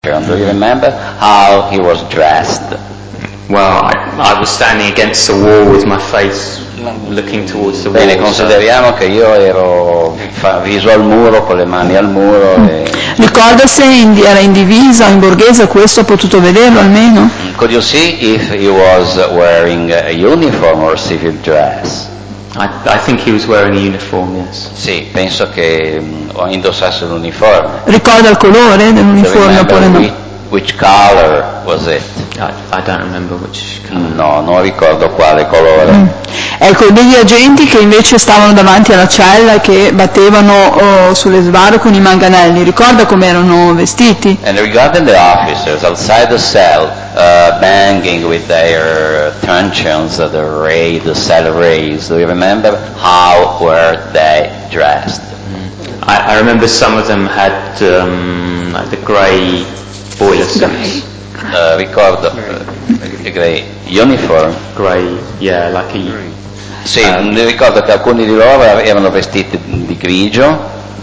Do you remember how he was dressed? Well, I was standing against the wall with my face looking towards the wall. Bene, consideriamo che io ero viso al muro, con le mani al muro. Ricorda se era in divisa o in borghese, questo ha potuto vederlo almeno? Could you see if he was wearing a uniform or civil dress? I think he was wearing a uniform, yes. Sì, penso che indossasse l'uniforme. Ricorda il colore dell'uniforme oppure no? Which color was it? I don't remember which color. No, non ricordo quale colore. Ecco, degli agenti che invece stavano davanti alla cella e che battevano sulle sbarre con i manganelli, ricorda come erano vestiti? And regarding the officers outside the cell, banging with their truncheons, the cell rays, do you remember how were they dressed? I remember some of them had like the grey boiler suits. Ricordo grey uniform. Grey, yeah, like a... Sì, ricordo che alcuni di loro erano vestiti di grigio.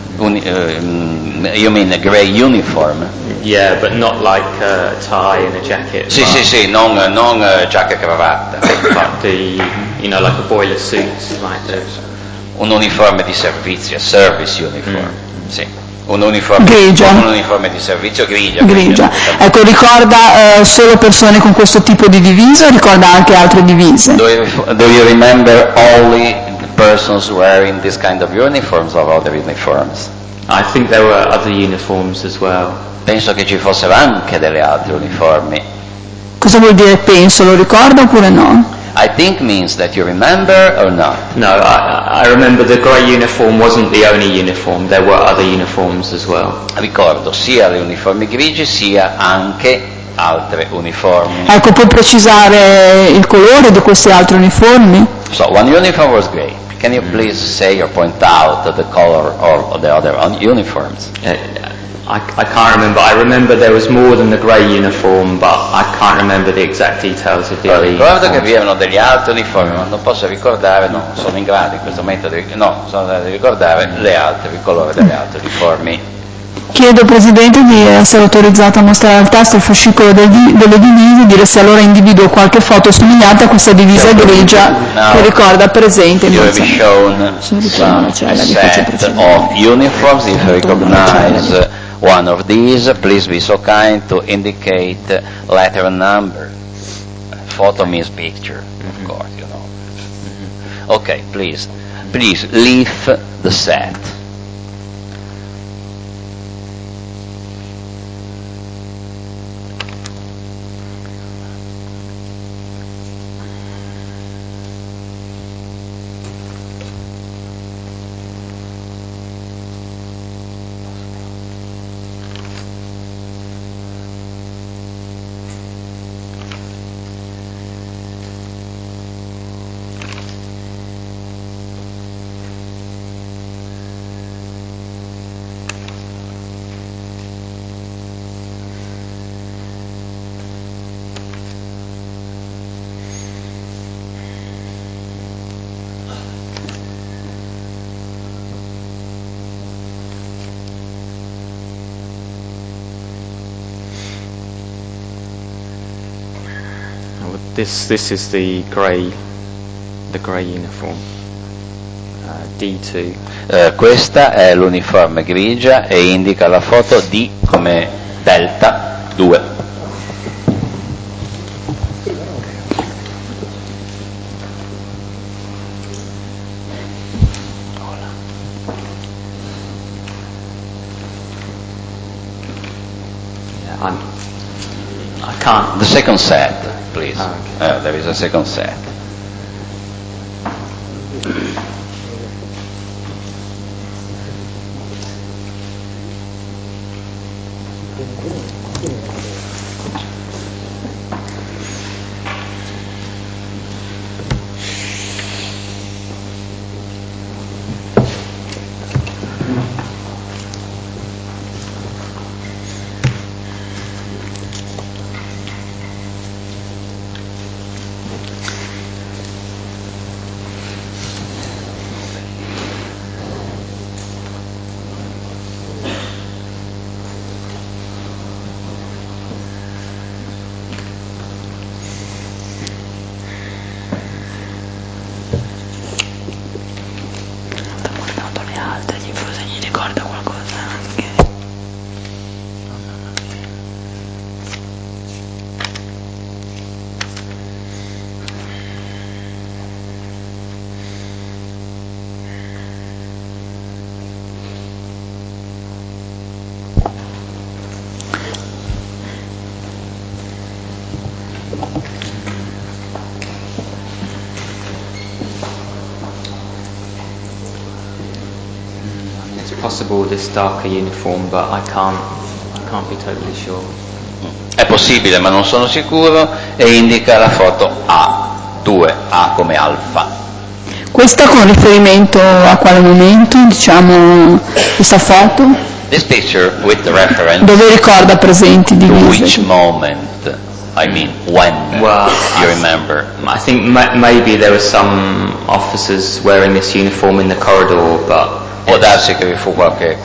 You mean a grey uniform? Yeah, but not like a tie and a jacket. Sì, non giacca e cravatta. But like a boiler suit, like those. Un uniforme di servizio, service uniform. Sì. Un uniforme di servizio grigia. Ecco, ricorda solo persone con questo tipo di divisa o ricorda anche altre divise? Do you remember only persons wearing this kind of uniforms or other uniforms? I think there were other uniforms as well. Penso che ci fossero anche delle altre uniformi. Cosa vuol dire penso? Lo ricorda oppure no? I think means that you remember or not? No, I remember the grey uniform wasn't the only uniform. There were other uniforms as well. Ricordo sia le uniformi grigie sia anche altre uniformi. Ecco, puoi precisare il colore di questi altri uniformi? So one uniform was grey. Can you please say or point out the color of the other uniforms? I can't remember. I remember there was more than the grey uniform, but I can't remember the exact details of the other uniforms. Ricordo che vi erano degli altri uniformi, ma non posso ricordare, non sono in grado in questo momento di ricordare il colore degli altri uniformi. Chiedo, Presidente, di essere autorizzato a mostrare al tasto il fascicolo delle divise e dire se allora individuo qualche foto somigliante a questa divisa grigia che ricorda presente. You have shown some set of uniforms. If you recognize one of these, please be so kind to indicate letter and number. Photo means picture, of course, you know. Okay, please leave the set. This is the grey uniform, D2. Questa è l'uniforme grigia e indica la foto D come Delta 2. I can't. The second set, please. Okay. There is a second set. possible this darker uniform, but I can't be totally sure. È possibile, ma non sono sicuro, e indica la foto A2, A come alfa. Questa con riferimento a quale momento, diciamo, questa foto? This picture with the reference dove ricorda presenti to divise. which moment, I mean, when you remember? I think maybe there were some officers wearing this uniform in the corridor, but può darsi che vi fu qualche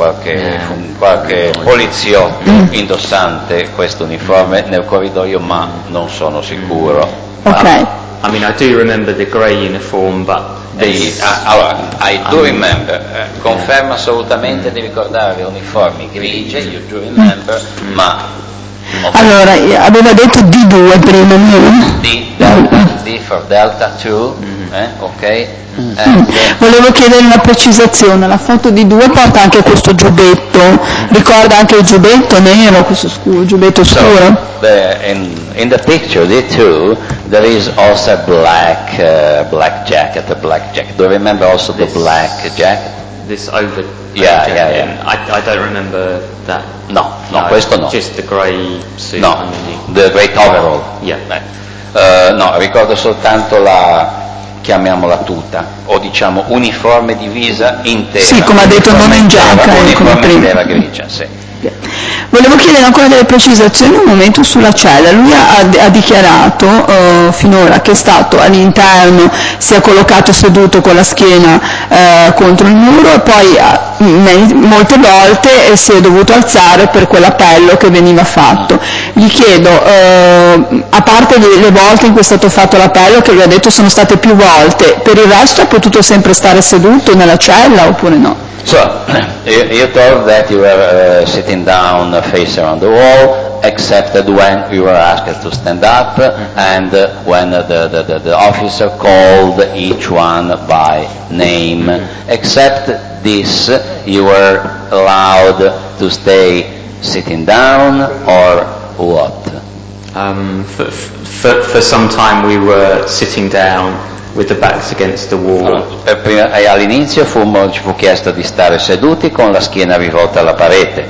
poliziotto indossante questo uniforme nel corridoio, ma non sono sicuro. Ok. I mean, I do remember the grey uniform, but allora, I do remember, conferma assolutamente di ricordare le uniformi grigie, you do remember, ma... Allora, aveva detto D2 prima, D for Delta 2, ok? Volevo chiedere una precisazione, la foto di 2 porta anche questo giubbetto, ricorda anche il giubbetto nero, questo giubbetto scuro? So, in the picture, D2, there is also a black jacket. Do you remember also the black jacket? This over Yeah. I don't remember that. No, questo no. Just the grey suit. No, the great overall. Yeah. No, ricordo soltanto chiamiamola tuta, o diciamo uniforme divisa intera. Sì, come ha detto, non in giacca. Uniforme intera grigia, sì. Volevo chiedere ancora delle precisazioni un momento sulla cella. Lui ha dichiarato finora che è stato all'interno, si è collocato seduto con la schiena contro il muro e poi molte volte si è dovuto alzare per quell'appello che veniva fatto. Gli chiedo, a parte le volte in cui è stato fatto l'appello, che lui ha detto sono state più volte, per il resto ha potuto sempre stare seduto nella cella oppure no? So, you told that you were sitting down face around the wall, except that when you were asked to stand up, and when the officer called each one by name. Except this, you were allowed to stay sitting down, or what? For some time we were sitting down with the backs against the wall. All'inizio ci fu chiesto di stare seduti con la schiena rivolta alla parete.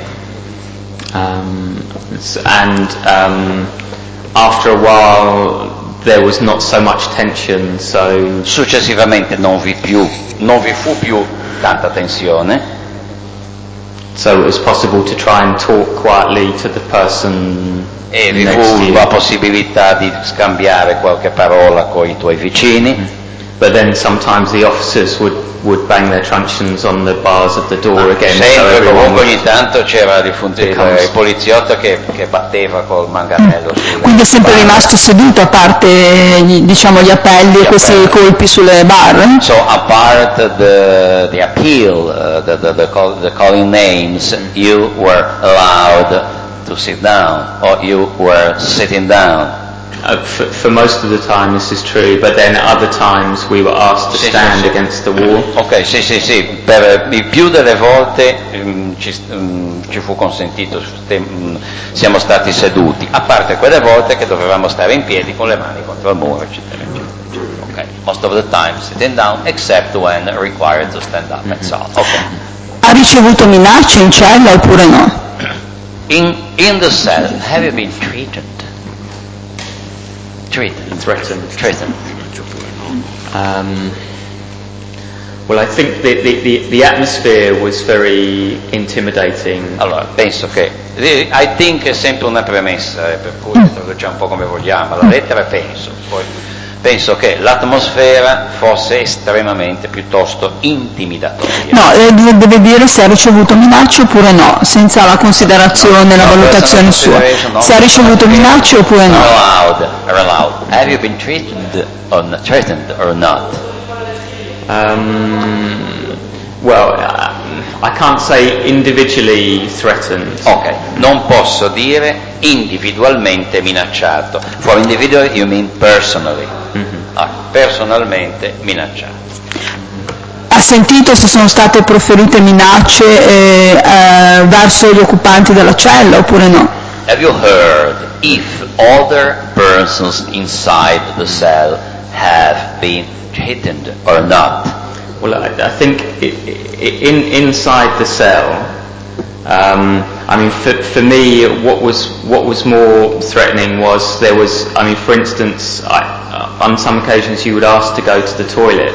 After a while there was not so much tension, so successivamente non vi fu più tanta tensione. So it was possible to try and talk quietly to the person. E vi fu la possibilità di scambiare qualche parola con i tuoi vicini. But then sometimes the officers would bang their truncheons on the bars of the door again. Sempre, comunque ogni tanto c'era il poliziotto che batteva col manganello. Quindi è sempre rimasto seduto, a parte diciamo gli appelli e questi colpi sulle barre? So apart the appeal, the calling names, you were allowed to sit down, or you were sitting down. For most of the time this is true, but then other times we were asked to stand against the wall. Ok, sì, per il più delle volte ci fu consentito, siamo stati seduti, a parte quelle volte che dovevamo stare in piedi con le mani contro il muro, eccetera. Ok, most of the time sitting down, except when required to stand up, that's all. Okay. Ha ricevuto minacce in cella oppure no? In the cell, have you been threatened? Well, I think the atmosphere was very intimidating. Allora, penso che I think è sempre una premessa, per cui traduciamo un po' come vogliamo. La lettera penso che l'atmosfera fosse estremamente piuttosto intimidatoria. No, deve dire se ha ricevuto minacce oppure no, senza la considerazione, la valutazione sua. Se ha ricevuto minacce oppure no. Allowed. Have you been threatened or not? Well, I can't say individually threatened. Ok, non posso dire individualmente minacciato. For individual you mean personally. Personalmente minacciato. Ha sentito se sono state proferite minacce verso gli occupanti della cella oppure no? Have you heard if other persons inside the cell have been threatened or not? Well, I think inside the cell, I mean, for me, what was more threatening was there was, I mean, for instance, on some occasions you would ask to go to the toilet.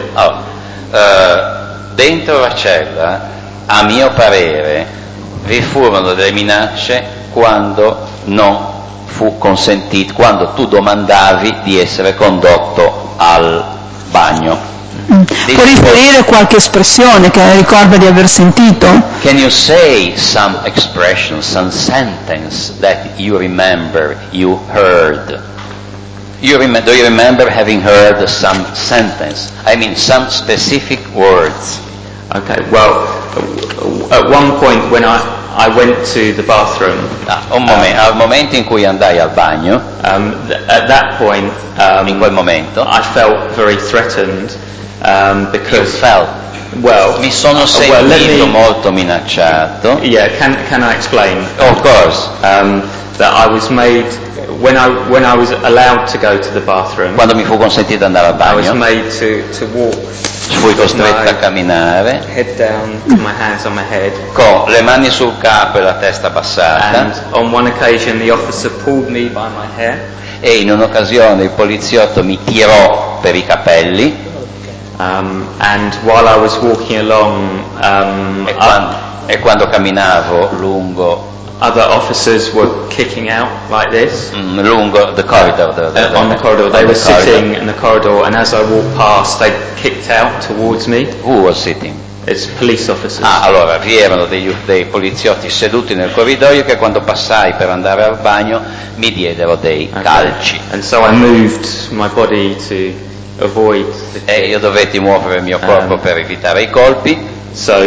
Dentro la cella, a mio parere, vi furono delle minacce quando non fu consentito, quando tu domandavi di essere condotto al bagno. Può riferire qualche espressione che ricorda di aver sentito? Can you say some expression, some sentence that you remember you heard? Do you remember having heard some sentence? I mean, some specific words. Okay, well, at one point when I went to the bathroom. Al momento in cui andai al bagno, at that point, in quel momento, I felt very threatened because. Mi sono sentito molto minacciato. Yeah, can I explain? Of course. That I was made when I was allowed to go to the bathroom. Quando mi fu consentito andare al bagno, I was made to walk. Fui costretto a camminare, head down, my hands on my head, con le mani sul capo e la testa abbassata. And on one occasion the officer pulled me by my hair. E in un'occasione il poliziotto mi tirò per i capelli. And while I was walking along, e quando camminavo lungo, other officers were kicking out like this. Lungo the corridor. On the corridor. They were sitting in the corridor, and as I walked past, they kicked out towards me. Who was sitting? It's police officers. Allora vi erano dei poliziotti seduti nel corridoio che quando passai per andare al bagno mi diedero dei calci. And so I moved my body to avoid. E io dovetti muovere il mio corpo per evitare i colpi. So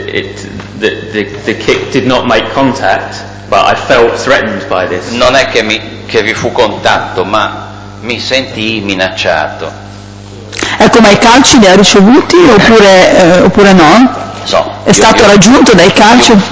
the kick did not make contact, but I felt threatened by this. Non è che vi fu contatto, ma mi sentii minacciato. Ecco, ma i calci li ha ricevuti oppure no? So, è stato raggiunto dai calci? O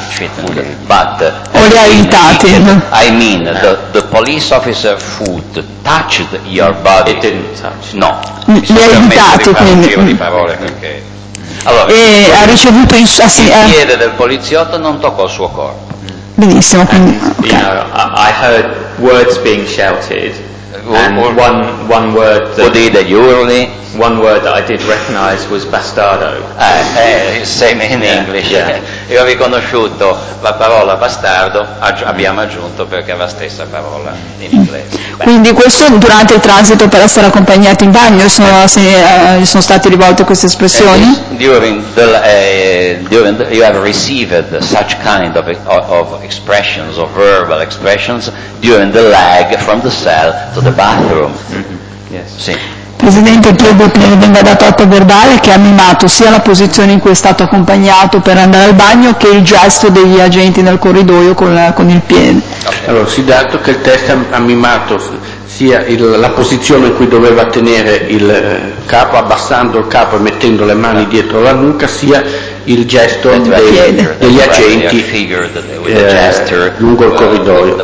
li ha evitati? I mean, the police officer foot touched your body. It didn't touch. No. Li ha evitati, quindi. Un giro di parole perché. Allora, e ha ricevuto il piede del poliziotto non toccò il suo corpo. Benissimo, quindi. You know, I heard words being shouted. And one word that I did recognize was bastardo. Same in English. Yeah. Io ho riconosciuto la parola bastardo, abbiamo aggiunto perché è la stessa parola in inglese. Quindi questo durante il transito per essere accompagnati in bagno sono state rivolte queste espressioni? You have received such kind of expressions, of verbal expressions during the leg from the cell to the bathroom. Yes. Sì. Presidente, credo che venga dato atto verbale che ha mimato sia la posizione in cui è stato accompagnato per andare al bagno che il gesto degli agenti nel corridoio con il piede. Allora, si dà atto che il test ha mimato sia la posizione in cui doveva tenere il capo, abbassando il capo e mettendo le mani dietro la nuca, sia il gesto degli agenti lungo il corridoio.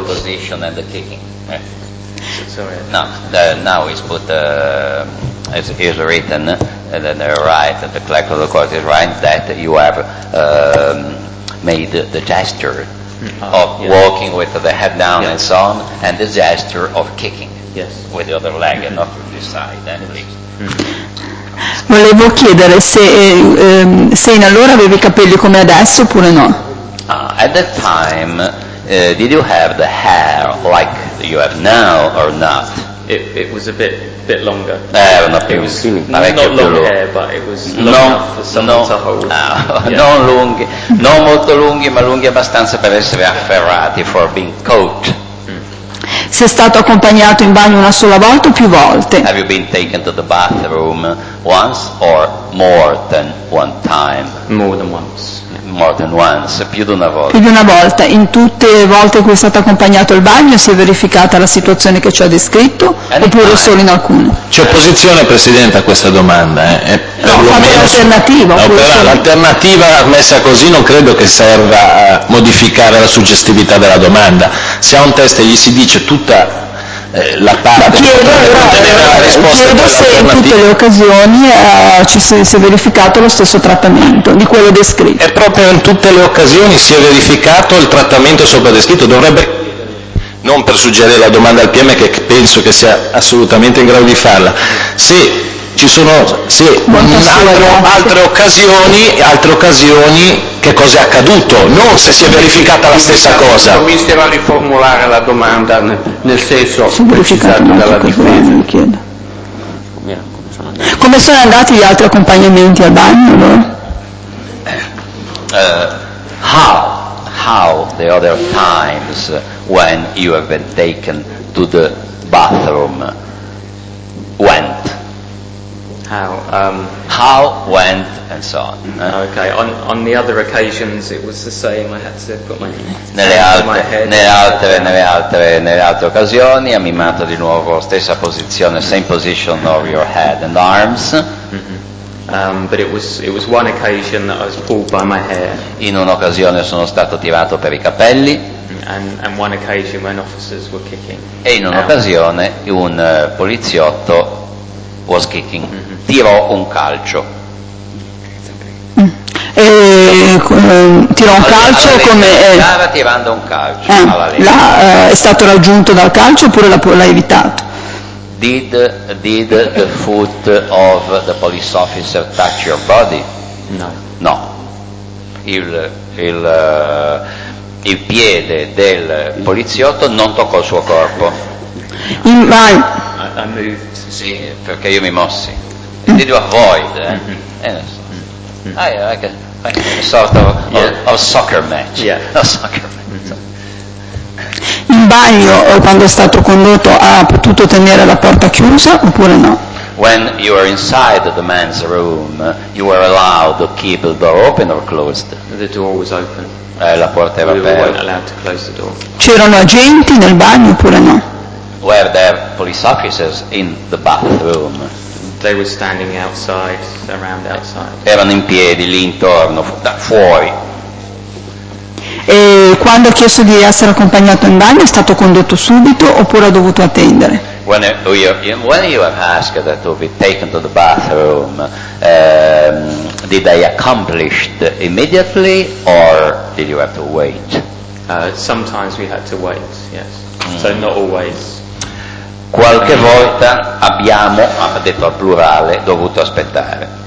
No, now it's put, as is written, and then right, the clerk of the court is right, that you have made the gesture of walking with the head down and so on, and the gesture of kicking with the other leg and not to this side. Volevo chiedere se in allora avevi i capelli come adesso oppure no? At that time, did you have the hair like you have now or not? It was a bit longer. Erano più, not long hair, but it was long enough for someone to hold. Non lunghi, non molto lunghi, ma lunghi abbastanza per essere afferrati, for being caught. Sei stato accompagnato in bagno una sola volta o più volte? Have you been taken to the bathroom once or more than one time? More than once. More than once, più di una volta. Più di una volta. In tutte le volte in cui è stato accompagnato al bagno si è verificata la situazione che ci ha descritto oppure solo in alcune? C'è opposizione, Presidente, a questa domanda? L'alternativa. L'alternativa messa così non credo che serva a modificare la suggestività della domanda. Se a un test gli si dice tutta la parte conteneva la risposta chiedo se in tutte le occasioni si è verificato lo stesso trattamento di quello descritto. E proprio in tutte le occasioni si è verificato il trattamento sopra descritto. Dovrebbe, non per suggerire la domanda al PM, che penso che sia assolutamente in grado di farla, se ci sono altre occasioni che cosa è accaduto, non se si è verificata la stessa cosa. Mister, a riformulare la domanda nel senso precisato dalla difesa. Come sono andati gli altri accompagnamenti al bagno? How the other times when you have been taken to the bathroom went? How went and so on. Okay, on the other occasions it was the same. I had to put my nelle altre occasioni ha mimato di nuovo stessa posizione, same position of your head and arms. But it was one occasion that I was pulled by my hair. In un'occasione sono stato tirato per i capelli. And one occasion when officers were kicking. E in un'occasione un poliziotto was kicking, tirò un calcio. Tirò un calcio come... Stava tirando un calcio alla è stato raggiunto dal calcio oppure l'ha evitato? Did the foot of the police officer touch your body? No. Il piede del poliziotto non toccò il suo corpo. I moved. Sì, perché io mi mossi. Did you avoid? Like a sort of soccer match. Yeah. A soccer match. In bagno, quando è stato condotto, ha potuto tenere la porta chiusa oppure no? When you were inside the men's room, you were allowed to keep the door open or closed? The door was open. La porta era We weren't aperta. allowed to close the door. C'erano agenti nel bagno oppure no? Were there police officers in the bathroom? They were standing outside, around outside. Erano in piedi lì intorno, fuori. E quando ha chiesto di essere accompagnato in bagno è stato condotto subito oppure ha dovuto attendere? When you have asked to be taken to the bathroom, did they accomplish it immediately or did you have to wait? Sometimes we had to wait, yes. So not always. Qualche volta abbiamo, ha detto al plurale, dovuto aspettare.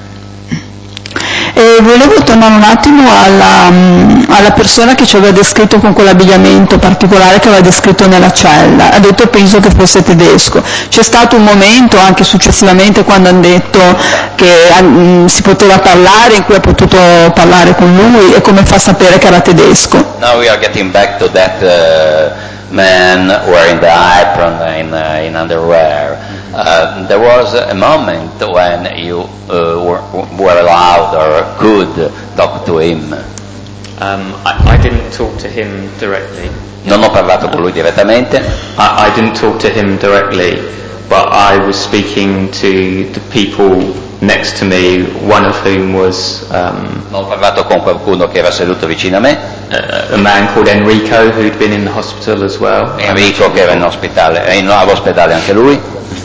Volevo tornare un attimo alla persona che ci aveva descritto con quell'abbigliamento particolare che aveva descritto nella cella. Ha detto penso che fosse tedesco. C'è stato un momento anche successivamente quando hanno detto che si poteva parlare, in cui ha potuto parlare con lui, e come fa a sapere che era tedesco? Now we are getting back to that man wearing the apron in underwear. There was a moment when you were allowed or could talk to him. I didn't talk to him directly. Non ho parlato con lui direttamente. I didn't talk to him directly, but I was speaking to the people next to me, one of whom was... Ho parlato con qualcuno che era seduto vicino a me. A man called Enrico, who'd been in the hospital as well. Enrico che era all'ospedale anche lui.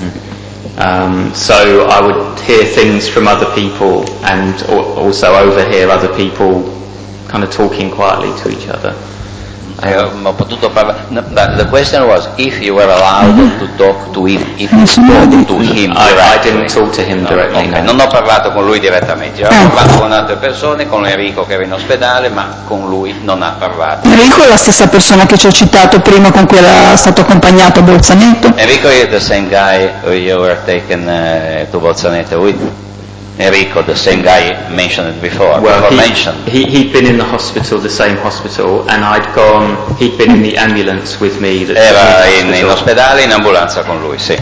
So I would hear things from other people and also overhear other people kind of talking quietly to each other. Ho potuto parlare. The question was if you were allowed to talk to him, if you spoke to him directly. I didn't talk to him directly. Okay. Non ho parlato con lui direttamente, ho parlato con altre persone, con Enrico che era in ospedale, ma con lui non ha parlato. Enrico è la stessa persona che ci ha citato prima con cui era stato accompagnato a Bolzaneto? Enrico is the same guy you were taken to Bolzaneto with. Enrico, the same guy mentioned before. Well, he'd been in the hospital, the same hospital, and he'd been in the ambulance with me. Era in ospedale, in ambulanza con lui, sì.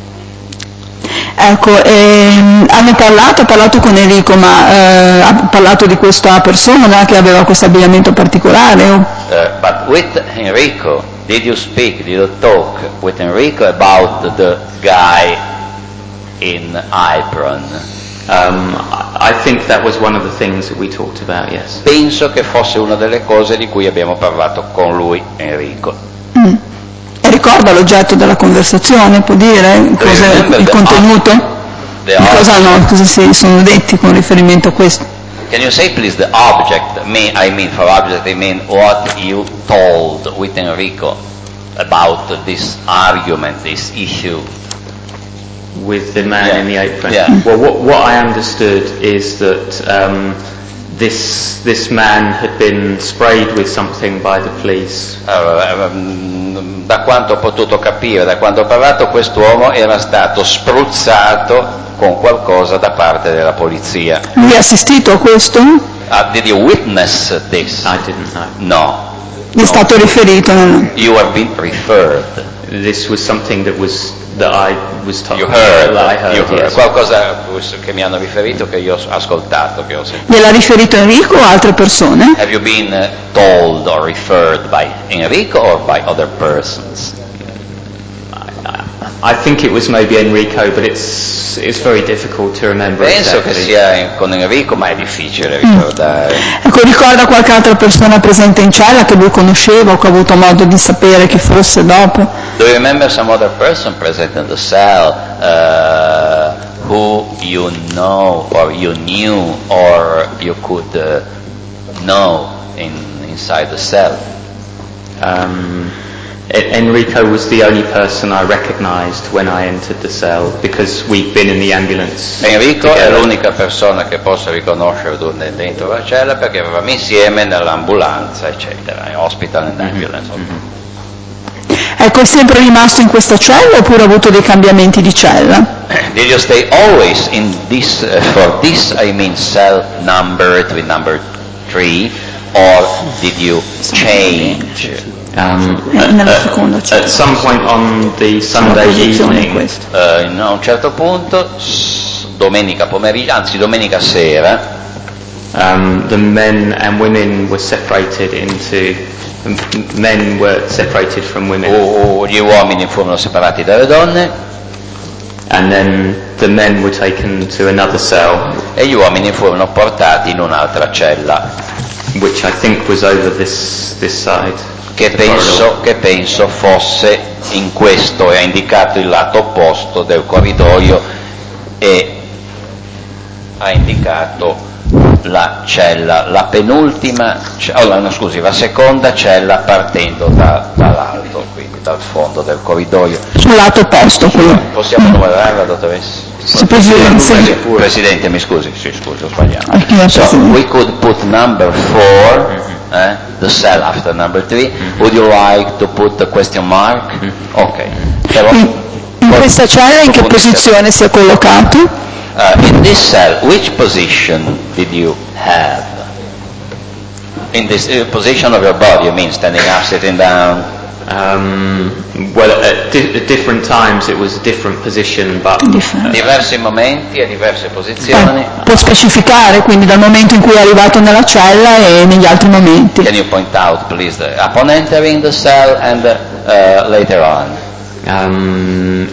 Ecco, ha parlato con Enrico, ma ha parlato di questa persona che aveva questo abbigliamento particolare? But with Enrico, did you talk with Enrico about the guy in apron? I think that was one of the things that we talked about, yes. Penso che fosse una delle cose di cui abbiamo parlato con lui, Enrico. Enrico? ricorda l'oggetto della conversazione? Può dire il contenuto? Cosa si sono detti con riferimento a questo? Can you say please the object? For object I mean what you told with Enrico about this argument, this issue. With the man in the apron. Yeah. Well, what I understood is that this man had been sprayed with something by the police. Da quanto ho potuto capire, da quanto ho parlato, quest'uomo era stato spruzzato con qualcosa da parte della polizia. Lui ha assistito a questo? Did you witness this? I didn't know. No. È stato riferito? No. You have been referred. This was something that I was told. You heard. I heard. You heard. Yes. Qualcosa che mi hanno riferito, che io ho ascoltato, che ho sentito. Gliel'ha riferito Enrico o altre persone? Have you been told or referred by Enrico or by other persons? I think it was maybe Enrico, but it's very difficult to remember. Penso exactly. che sia con Enrico, ma è difficile ricordare. Ecco, ricorda qualche altra persona presente in cella che lui conosceva o che ha avuto modo di sapere chi fosse dopo? Do you remember some other person present in the cell who you know or you knew or you could know inside the cell? Enrico was the only person I recognized when I entered the cell because we'd been in the ambulance. Enrico together. è l'unica persona che posso riconoscere dentro la cella perché eravamo insieme nell'ambulanza, eccetera, in hospital and ambulance. Ecco, è sempre rimasto in questa cella oppure ha avuto dei cambiamenti di cella? Did you stay always in this, for this cell number with number 3, or did you change? Nella seconda cella. At some point on the Sunday evening, A un certo punto, domenica pomeriggio, anzi domenica sera, the men and women were separated into. Men were separated from women. Gli uomini furono separati dalle donne And then the men were taken to another cell, e gli uomini furono portati in un'altra cella which I think was over this side. che penso fosse in questo, e ha indicato il lato opposto del corridoio e ha indicato la cella, la seconda cella partendo dall'alto, quindi dal fondo del corridoio. Sul lato opposto, quello. Possiamo numerarla, dottoressa? Presidente, mi scusi, ho sbagliato. So we could put number 4, the cell after number 3. Would you like to put the question mark? Ok. Però, In questa cella in che posizione si è collocato? In this cell, which position did you have? In this position of your body, you mean standing up, sitting down? Well, at different times it was a different position, but Diversi momenti e diverse posizioni. Può specificare quindi dal momento in cui è arrivato nella cella e negli altri momenti. Can you point out, please, upon entering the cell and later on?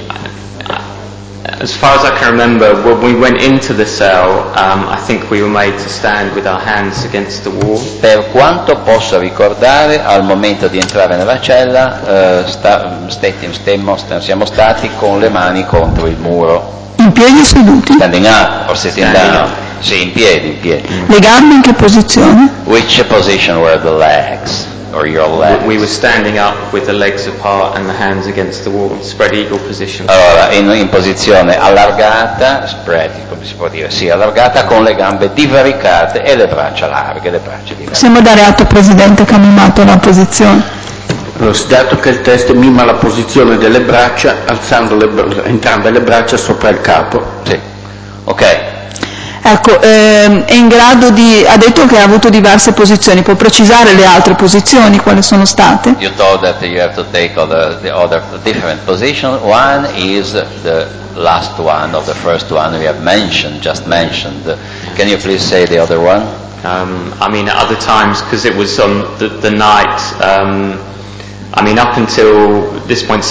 As far as I can remember, when we went into the cell, I think we were made to stand with our hands against the wall. Per quanto posso ricordare, al momento di entrare nella cella siamo stati con le mani contro il muro. In piedi o seduti? Standing up or sitting down? Sì, in piedi. Le gambe in che posizione? Which position were the legs? Or your legs? We were standing up with the legs apart and the hands against the wall, spread eagle position. Allora, in posizione allargata, spread, come si può dire? Sì, allargata, con le gambe divaricate e le braccia larghe, le braccia divaricate. Possiamo dare atto, Presidente, che ha mimato la posizione. Allora, dato che il test mima la posizione delle braccia, alzando entrambe le braccia sopra il capo. Sì, ok. Ecco, è in grado ha detto che ha avuto diverse posizioni, può precisare le altre posizioni, quali sono state? You told that you have to take the other different position. One is the last one, or the first one we have just mentioned. Can you please say the other one? At other times, because it was on the night, up until this point, so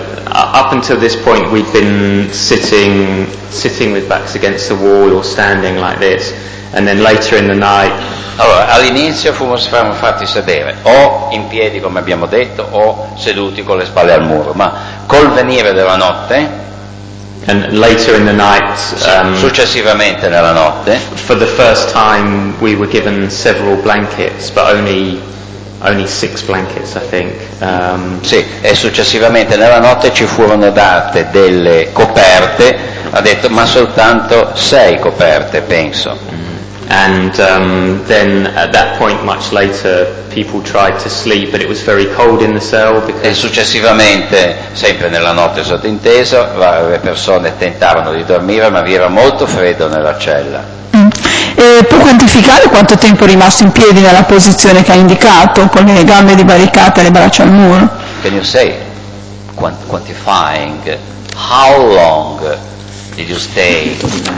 up until this point we'd been sitting with backs against the wall or standing like this, and then later in the night. Allora, all'inizio furono fatti sedere, o in piedi come abbiamo detto, o seduti con le spalle al muro, ma col venire della notte, and later in the night, successivamente nella notte, for the first time we were given several blankets, but only 6 blankets, I think. Sì, e successivamente nella notte ci furono date delle coperte, ha detto, ma soltanto 6 coperte, penso. And then at that point, much later, people tried to sleep, but it was very cold in the cell. E successivamente, sempre nella notte sottinteso, le persone tentavano di dormire, ma vi era molto freddo nella cella. Può quantificare quanto tempo è rimasto in piedi nella posizione che ha indicato, con le gambe divaricate e le braccia al muro? Can you say, quantifying, how long did you stay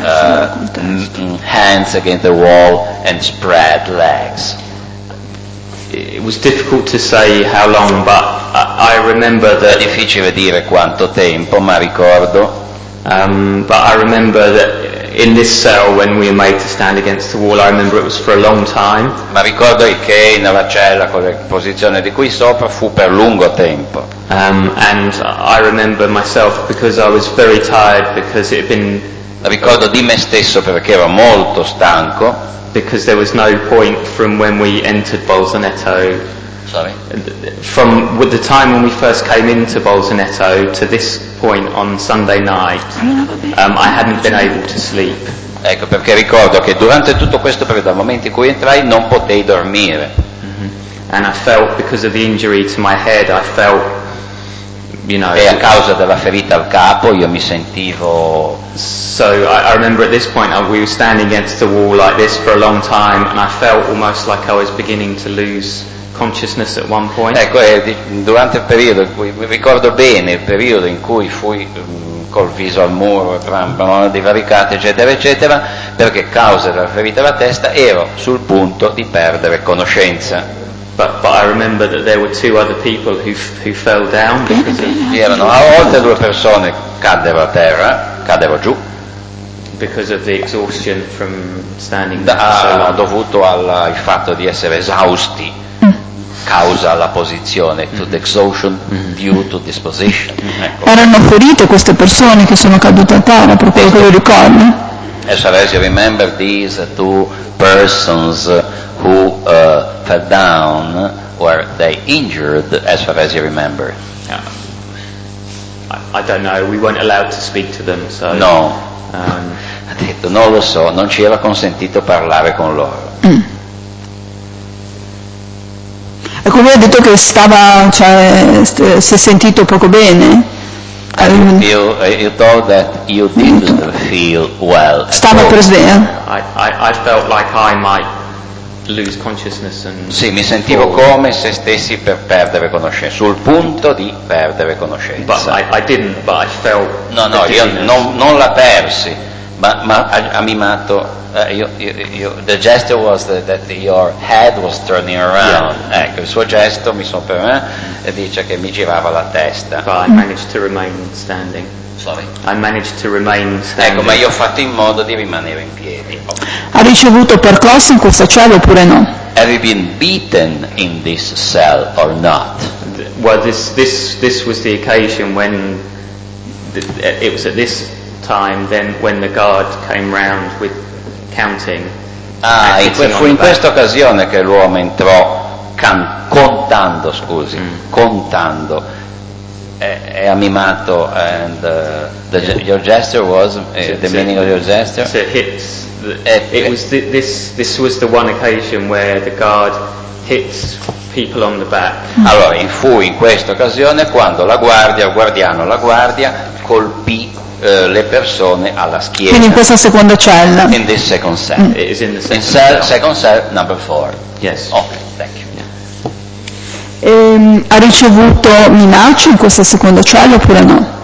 hands against the wall and spread legs? It was difficult to say how long, but I remember that. È difficile dire quanto tempo, ma ricordo. But I remember that in this cell, when we were made to stand against the wall, I remember it was for a long time. Ma ricordo che nella cella con la posizione di qui sopra fu per lungo tempo. And I remember myself because I was very tired because it had been. Ricordo di me stesso perché ero molto stanco. Because there was no point from when we entered Bolzaneto. Sorry? From the time when we first came into Bolzaneto to this point on Sunday night, I hadn't been able to sleep. Ecco, perché ricordo che durante tutto questo periodo, dal momento in cui entrai, non potei dormire. And I felt, because of the injury to my head, I felt, E a causa della ferita al capo io mi sentivo. So I remember at this point we were standing against the wall like this for a long time, and I felt almost like I was beginning to lose consciousness at one point. Ecco, durante il periodo in cui mi ricordo bene, il periodo in cui fui col viso al muro, divaricate, eccetera, eccetera, perché a causa della ferita alla testa ero sul punto di perdere conoscenza. But I remember that there were 2 other people who fell down because of. Erano altre 2 persone caddero a terra, caddero giù. Because of the exhaustion from standing so long. Dovuto al fatto di essere esausti, causa la posizione, to the exhaustion due to this position. Ecco. Erano ferite queste persone che sono cadute a terra, per quello che io ricordo? As far as you remember, these 2 persons who fell down, were they injured, as far as you remember? I don't know, we weren't allowed to speak to them, so. No, ha detto, non lo so, non ci era consentito parlare con loro. Ecco, lui ha detto che si è sentito poco bene. You thought that you didn't feel well. Stava per sveglia. I felt like I might lose consciousness and. Sì, mi sentivo come se stessi per perdere conoscenza, sul punto di perdere conoscenza. But I didn't, but I felt. No, io non la persi, ma ha mimato. The gesture was that your head was turning around. Yeah. Ecco, il suo gesto mi sono e dice che mi girava la testa. But I managed to remain standing. Sorry? I managed to remain standing. Ecco, ma io ho fatto in modo di rimanere in piedi. Ha ricevuto percossi in questa cella oppure no? Have you been beaten in this cell or not? Well, this was the occasion when it was at this time then when the guard came round with counting. Fu in questa occasione che l'uomo entrò contando, e ha mimato, and your gesture was the meaning of your gesture. So this was the one occasion where the guard hits people on the back. Allora, fu in questa occasione quando il guardiano colpì le persone alla schiena. Quindi in questa seconda cella. In this second cell. It is in the second cell number 4. Yes. Okay, thank you. Ha ricevuto minacce in questa seconda cella oppure no?